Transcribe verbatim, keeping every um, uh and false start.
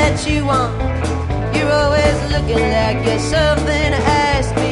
that you want. You're always looking like you're something to ask me